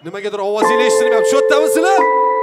Nimagadir ovozingizni eshittirmayapti. Shu yerdami sizlar?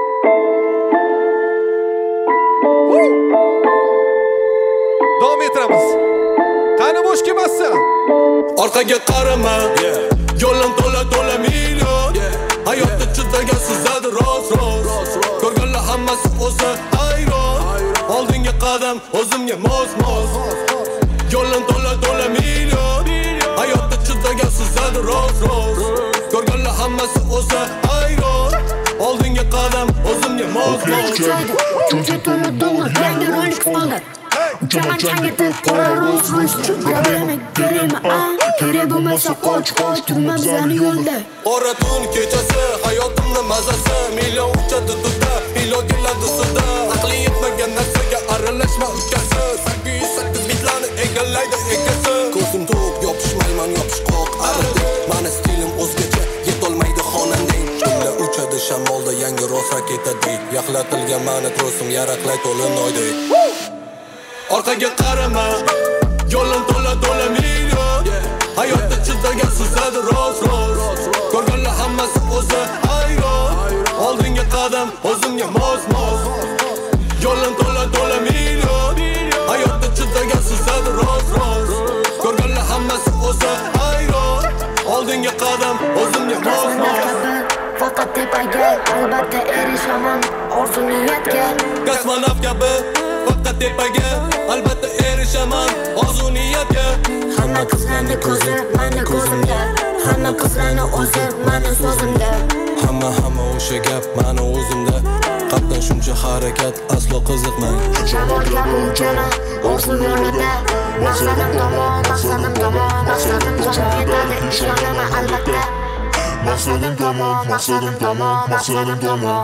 Davom ettiramiz. Qani bo'sh kelmassan? Orqaga qarama, yo'lim to'la million. Hayotda chidagan sizadi roz. Ko'rganlar hammasi o'zi hayron. Oldinga qadam, o'zimga mos. Yo'lim to'la million. Hayotda chidagan sizadi roz. Ko'rganlar hammasi o'zi hayron. Oldinga qadam, o'zimga mos. Ko'cha to'la dollar, yangi Rolex oldi. Uchaman changitib, qora Rolls-Royce Cho'klarimi, kerak bo'lmasa qoch, turma bizani yo'lda. Qora tun kechasi, hayotimni mazasi, million uchadi duda, pilot keladi suvda. Aqli yetmagan narsaga aralashma ukasi, 808 bitlarni egallaydi egasi. Ko'zim to'q, yopishmayman yopishqoq aridi. Mani stilim o'zgacha, yetolmaydi xonandang. Dumla uchadi shamolda, yangi roz raketadek. Yaxlatilgan mani trosim, yaraqlay to'linoydek. Orqaga qarama, yo'lim to'la million. Hayotda chidagan sizadi roz. Ko'rganlar hammasi o'zi hayron. Oldinga qadam, o'zimga mos. Yo'lim to'la million. Hayotda chidagan sizadi roz. Ko'rganlar hammasi o'zi hayron. Oldinga qadam, o'zimga mos. Faqat tepaga, albatta erishaman orzu niyatga. Kosmonavt kabi faqat tepaga, albatta erishaman orzu niyatga. Hamma qizlarni ko'zi mani ko'zimda, hamma qizlarni o'zi mani so'zimda. Hamma o'sha gap mani o'zimda. Qatdan shuncha harakat aslo qiziqmaydi. Shamol kabi uchana orzu yo'lida. Maqsadim tomon yetadi, ishonaman albatta. Maqsadim tomon